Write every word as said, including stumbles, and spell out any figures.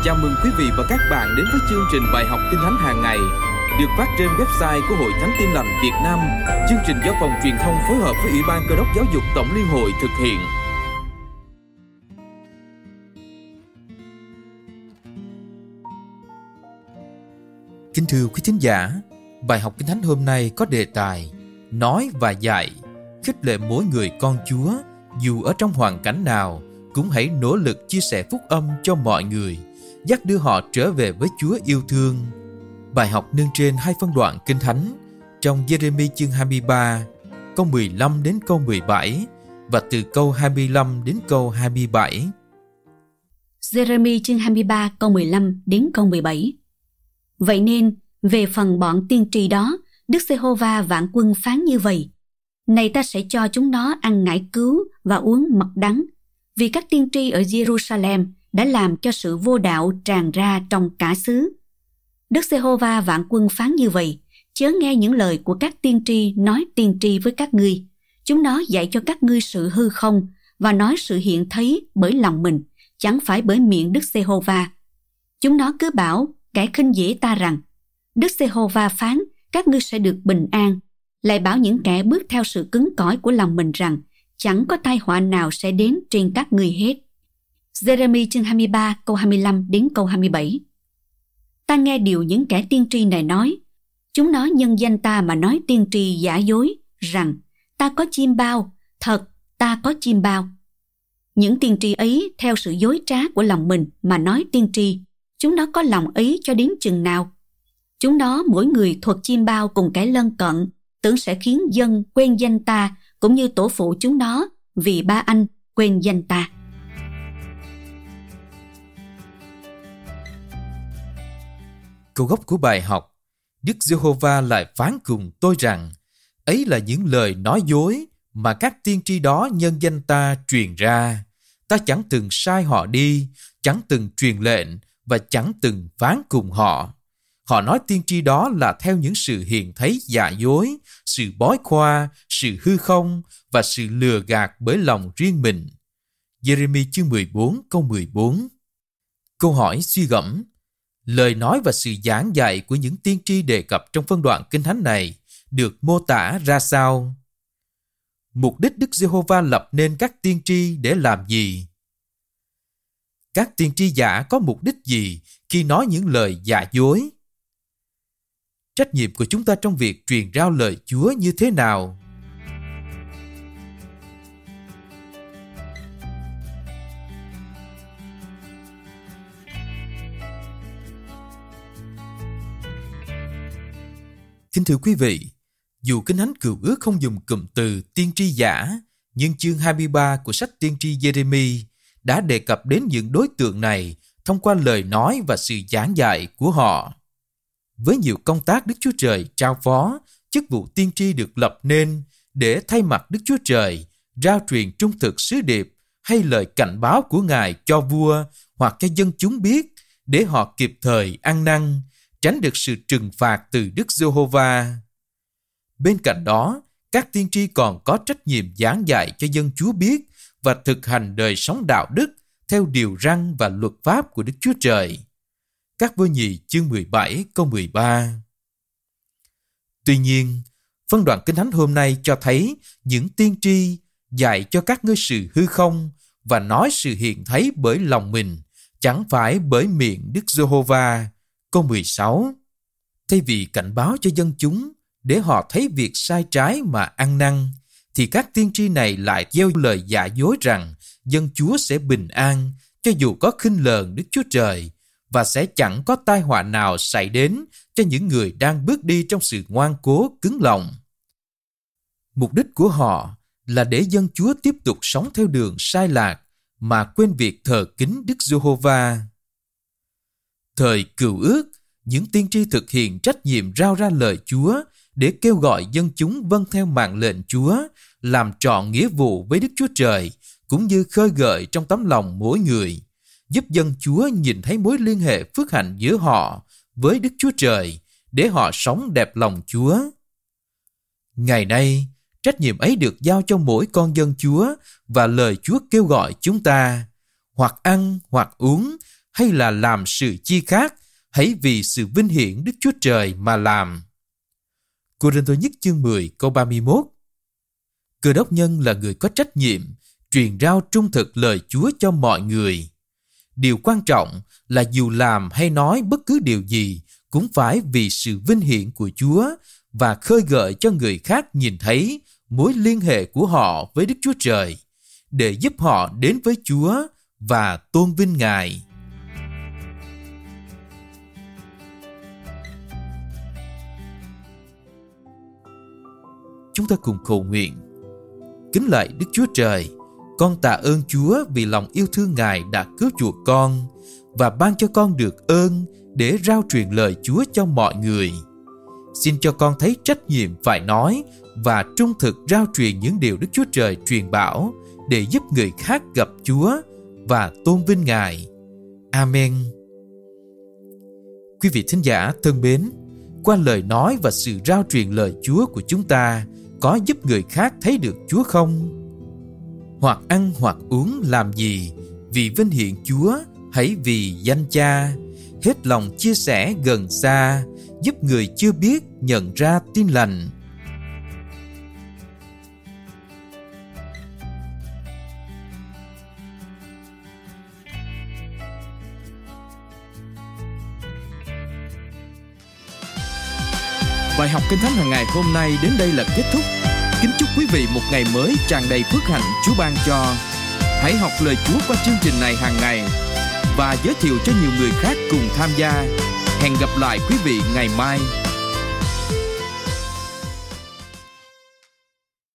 Chào mừng quý vị và các bạn đến với chương trình bài học Kinh Thánh hàng ngày được phát trên website của Hội Thánh Tin Lành Việt Nam. Chương trình do Phòng Truyền thông phối hợp với Ủy ban Cơ đốc Giáo dục Tổng Liên hội thực hiện. Kính thưa quý thính giả, bài học Kinh Thánh hôm nay có đề tài Nói và dạy, khích lệ mỗi người con Chúa, dù ở trong hoàn cảnh nào, cũng hãy nỗ lực chia sẻ phúc âm cho mọi người, dắt đưa họ trở về với Chúa yêu thương. Bài học nương trên hai phân đoạn Kinh Thánh trong Giê-rê-mi chương hai mươi ba, câu mười lăm đến câu mười bảy và từ câu hai mươi lăm đến câu hai mươi bảy. Giê-rê-mi chương hai mươi ba câu mười lăm đến câu mười bảy. Vậy nên, về phần bọn tiên tri đó, Đức Giê-hô-va vạn quân phán như vậy: Này ta sẽ cho chúng nó ăn ngải cứu và uống mật đắng, vì các tiên tri ở Giê-ru-sa-lem đã làm cho sự vô đạo tràn ra trong cả xứ. Đức Giê-hô-va vạn quân phán như vậy: Chớ nghe những lời của các tiên tri nói tiên tri với các ngươi. Chúng nó dạy cho các ngươi sự hư không và nói sự hiện thấy bởi lòng mình, chẳng phải bởi miệng Đức Giê-hô-va. Chúng nó cứ bảo kẻ khinh dễ ta rằng: Đức Giê-hô-va phán các ngươi sẽ được bình an, lại bảo những kẻ bước theo sự cứng cỏi của lòng mình rằng chẳng có tai họa nào sẽ đến trên các ngươi hết. Giê-rê-mi chương hai mươi ba câu hai mươi lăm đến câu hai mươi bảy. Ta nghe điều những kẻ tiên tri này nói. Chúng nó nhân danh ta mà nói tiên tri giả dối rằng ta có chim bao, thật ta có chim bao. Những tiên tri ấy theo sự dối trá của lòng mình mà nói tiên tri. Chúng nó có lòng ấy cho đến chừng nào? Chúng nó mỗi người thuật chim bao cùng kẻ lân cận, tưởng sẽ khiến dân quên danh ta, cũng như tổ phụ chúng nó vì ba anh quên danh ta. Câu gốc của bài học: Đức Giê-hô-va lại phán cùng tôi rằng, ấy là những lời nói dối mà các tiên tri đó nhân danh ta truyền ra. Ta chẳng từng sai họ đi, chẳng từng truyền lệnh và chẳng từng phán cùng họ. Họ nói tiên tri đó là theo những sự hiện thấy giả dối, sự bói khoa, sự hư không và sự lừa gạt bởi lòng riêng mình. Giê-rê-mi chương mười bốn câu mười bốn. Câu hỏi suy gẫm: lời nói và sự giảng dạy của những tiên tri đề cập trong phân đoạn Kinh Thánh này được mô tả ra sao? Mục đích Đức Giê-hô-va lập nên các tiên tri để làm gì? Các tiên tri giả có mục đích gì khi nói những lời giả dối? Trách nhiệm của chúng ta trong việc truyền rao lời Chúa như thế nào? Kính thưa quý vị, dù Kinh Thánh Cựu Ước không dùng cụm từ tiên tri giả, nhưng chương hai mươi ba của sách tiên tri Giê-rê-mi đã đề cập đến những đối tượng này thông qua lời nói và sự giảng dạy của họ. Với nhiều công tác Đức Chúa Trời trao phó, chức vụ tiên tri được lập nên để thay mặt Đức Chúa Trời rao truyền trung thực sứ điệp hay lời cảnh báo của Ngài cho vua hoặc cho dân chúng biết, để họ kịp thời ăn năn, tránh được sự trừng phạt từ Đức Giê-hô-va. Bên cạnh đó, các tiên tri còn có trách nhiệm giảng dạy cho dân Chúa biết và thực hành đời sống đạo đức theo điều răn và luật pháp của Đức Chúa Trời. Các Vua Nhì chương mười bảy câu mười ba. Tuy nhiên, phân đoạn Kinh Thánh hôm nay cho thấy những tiên tri dạy cho các ngươi sự hư không và nói sự hiện thấy bởi lòng mình, chẳng phải bởi miệng Đức Giê-hô-va. Câu mười sáu. Thay vì cảnh báo cho dân chúng để họ thấy việc sai trái mà ăn năn, thì các tiên tri này lại gieo lời giả dối rằng dân Chúa sẽ bình an cho dù có khinh lờn Đức Chúa Trời, và sẽ chẳng có tai họa nào xảy đến cho những người đang bước đi trong sự ngoan cố cứng lòng. Mục đích của họ là để dân Chúa tiếp tục sống theo đường sai lạc mà quên việc thờ kính Đức Giê-hô-va. Thời Cựu Ước, những tiên tri thực hiện trách nhiệm rao ra lời Chúa để kêu gọi dân chúng vâng theo mạng lệnh Chúa, làm trọn nghĩa vụ với Đức Chúa Trời, cũng như khơi gợi trong tấm lòng mỗi người, giúp dân Chúa nhìn thấy mối liên hệ phước hạnh giữa họ với Đức Chúa Trời, để họ sống đẹp lòng Chúa. Ngày nay, trách nhiệm ấy được giao cho mỗi con dân Chúa, và lời Chúa kêu gọi chúng ta, hoặc ăn, hoặc uống, hay là làm sự chi khác, hãy vì sự vinh hiển Đức Chúa Trời mà làm. Cô-rinh-tô nhất chương mười câu ba mươi mốt. Cơ đốc nhân là người có trách nhiệm truyền rao trung thực lời Chúa cho mọi người. Điều quan trọng là dù làm hay nói bất cứ điều gì cũng phải vì sự vinh hiển của Chúa và khơi gợi cho người khác nhìn thấy mối liên hệ của họ với Đức Chúa Trời, để giúp họ đến với Chúa và tôn vinh Ngài. Chúng ta cùng cầu nguyện. Kính lạy Đức Chúa Trời, con tạ ơn Chúa vì lòng yêu thương Ngài đã cứu chuộc con và ban cho con được ơn để rao truyền lời Chúa cho mọi người. Xin cho con thấy trách nhiệm phải nói và trung thực rao truyền những điều Đức Chúa Trời truyền bảo để giúp người khác gặp Chúa và tôn vinh Ngài. Amen. Quý vị thính giả thân mến, qua lời nói và sự rao truyền lời Chúa của chúng ta có giúp người khác thấy được Chúa không? Hoặc ăn hoặc uống làm gì vì vinh hiển Chúa, hãy vì danh Cha, hết lòng chia sẻ gần xa, giúp người chưa biết nhận ra tin lành. Bài học Kinh Thánh hàng ngày hôm nay đến đây là kết thúc. Kính chúc quý vị một ngày mới tràn đầy phước hạnh Chúa ban cho. Hãy học lời Chúa qua chương trình này hàng ngày và giới thiệu cho nhiều người khác cùng tham gia. Hẹn gặp lại quý vị ngày mai.